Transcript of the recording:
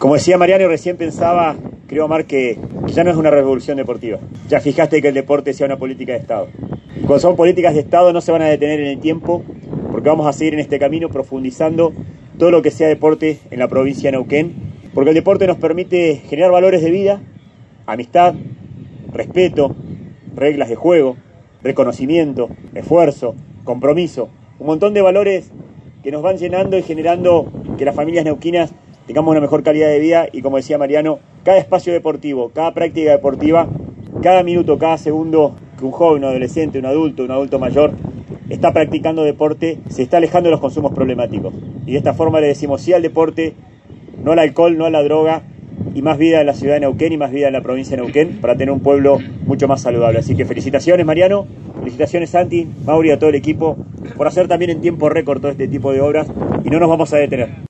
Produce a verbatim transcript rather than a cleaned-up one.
Como decía Mariano, recién pensaba, creo, Omar, que, que ya no es una revolución deportiva. Ya fijaste que el deporte sea una política de Estado. Y cuando son políticas de Estado no se van a detener en el tiempo, porque vamos a seguir en este camino profundizando todo lo que sea deporte en la provincia de Neuquén, porque el deporte nos permite generar valores de vida, amistad, respeto, reglas de juego, reconocimiento, esfuerzo, compromiso, un montón de valores que nos van llenando y generando que las familias neuquinas tengamos una mejor calidad de vida y, como decía Mariano, cada espacio deportivo, cada práctica deportiva, cada minuto, cada segundo que un joven, un adolescente, un adulto, un adulto mayor está practicando deporte, se está alejando de los consumos problemáticos. Y de esta forma le decimos sí al deporte, no al alcohol, no a la droga, y más vida en la ciudad de Neuquén y más vida en la provincia de Neuquén para tener un pueblo mucho más saludable. Así que felicitaciones, Mariano, felicitaciones, Santi, Mauri, a todo el equipo por hacer también en tiempo récord todo este tipo de obras y no nos vamos a detener.